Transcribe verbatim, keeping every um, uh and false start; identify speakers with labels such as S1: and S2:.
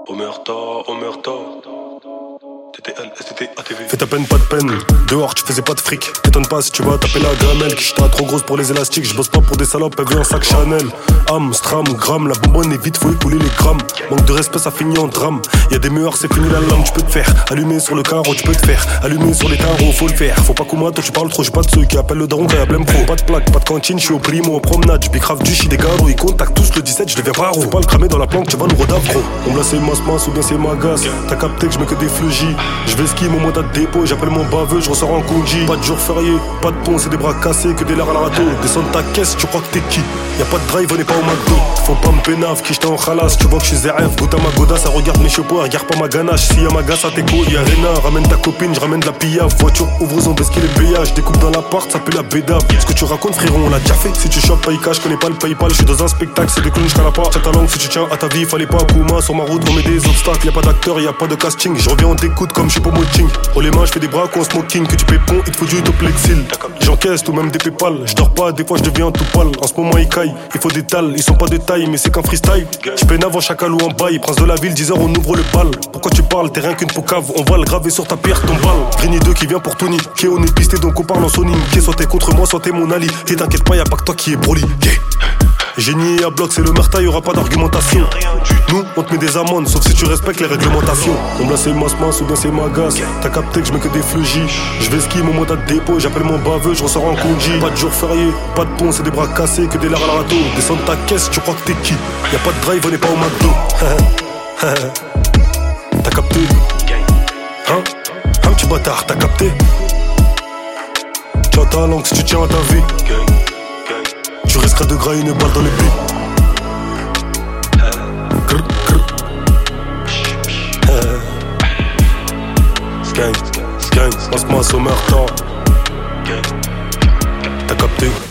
S1: Omerta, Omerta. T T L, S T T, A T V.
S2: Fais ta peine, pas de peine. Dehors, tu faisais pas de fric. T'étonnes pas si tu vas taper la gamelle. Qui j't'a trop grosse pour les élastiques. J'bosse pas pour des salopes, elle veut un sac Chanel. Am, stram, gramme, la bonbonne est vite, faut écouler les grammes. Manque de respect, ça finit en drame. Y'a des meurs, c'est fini la lame, tu peux te faire. Allumer sur le carreau, tu peux te faire. Allumer sur les carreaux, faut le faire. Faut pas qu'au toi tu parles trop, j'suis pas de ceux qui appellent le daron quand y'a blême pro. Pas de plaque, pas de cantine, j'suis au primo, en promenade. J'pique grave du shit des carreaux, ils contactent tous le dix-sept, j'deviens paro. Faut pas le cramer dans la planque, tu vas nous rodave gros. On me là c'est masse masse ou bien c'est ma gasse. T'as capté que j'mets que des fleugies. J'vais ski mon mandat de dépôt, j'appelle mon baveux, je ressors en congé. Pas de jour férié, pas de pont, c'est des bras cassés, que des lards à la râteau. Descends de ta caisse, tu crois que t'es qui? Y'a pas de drive, on est pas au McDo. Faut pas me pénave, qui j't'ai en khalas. Tu vois que je suis Z F, goûte à ma goda, ça regarde mes chapeaux, regarde pas ma ganache. Si y'a ma gasse à tes couilles, y'a Rena, ramène ta copine, je ramène de la pillave. Voiture, ouvre-en, baisse les péages, découpe dans l'appart, ça pue la bédave. Ce que tu racontes, frérot, on l'a déjà fait. Si tu chopes, paye cash, connais pas le Paypal, je suis dans un spectacle, c'est des clowns, j'cala pas. Tiens ta langue, si tu tiens à ta vie, fallait pas à Kouma. Sur ma route, on met des obstacles, y'a pas d'acteur, y'a pas de casting. Je reviens en découte comme je suis pas moting. Oh les mains, je fais des bras en smoking, que tu pépons, il te faut du top Lexil. J'encaisse ou même des pépales, je dors pas, des fois je deviens tout pâle. En ce moment ils caillent, il faut des tales, ils sont pas de taille, mais c'est qu'un freestyle. J'peine avant chacal ou en bail, prince de la ville, dix heures on ouvre le bal. Pourquoi tu parles, t'es rien qu'une poucave, on va le graver sur ta pierre, ton balle. Grigny deux qui vient pour Tony, qui on est pisté donc on parle en sonique. Qui soit t'es contre moi, soit t'es mon ali. T'es t'inquiète pas, y'a pas que toi qui est Broly. Yeah. Génie à bloc, c'est le merta, y'aura pas d'argumentation. Nous, on te met des amendes, sauf si tu respectes les réglementations. On me là c'est masse masse ou bien c'est ma gasse. T'as capté que je mets que des fleugies. Je vais ski mon mandat de dépôt, j'appelle mon baveux, je ressors en congé. Pas de jour férié, pas de pont, c'est des bras cassés, que des lards à la râteau. Descends de ta caisse, tu crois que t'es qui? Y'a pas de drive, on est pas au McDo. T'as capté? Hein? Un petit bâtard, t'as capté? Tu as ta langue si tu tiens à ta vie. Tu risqueras de grailler une balle dans les pieds. Grr, grr. Skank, skank, passe-moi au meurtre. T'as capté?